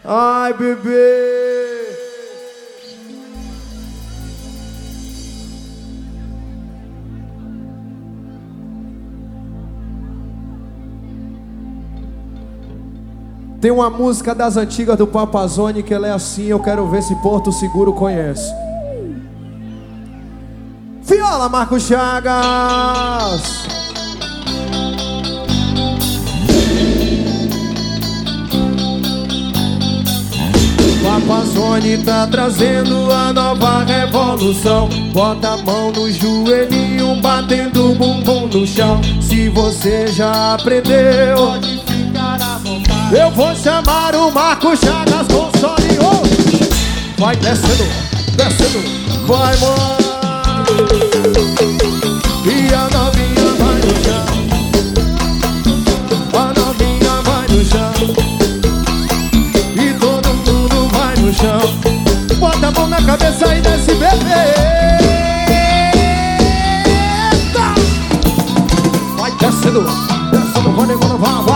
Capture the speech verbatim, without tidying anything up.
Ai, bebê. Tem uma música das antigas do Papazone que ela é assim, eu quero ver se Porto Seguro conhece. Viola, Marcos Chagas. Papazone tá trazendo a nova revolução. Bota a mão no joelhinho, batendo o bumbum no chão. Se você já aprendeu, pode ficar à vontade. Eu vou chamar o Marcos Chagas com Sony. Oh! Vai descendo, descendo, vai, mano. E a novinha vai no chão. A novinha vai no chão. E todo mundo vai no chão. Bota a mão na cabeça e desce, bebê. Vai descendo, descendo, vai, vai, vai.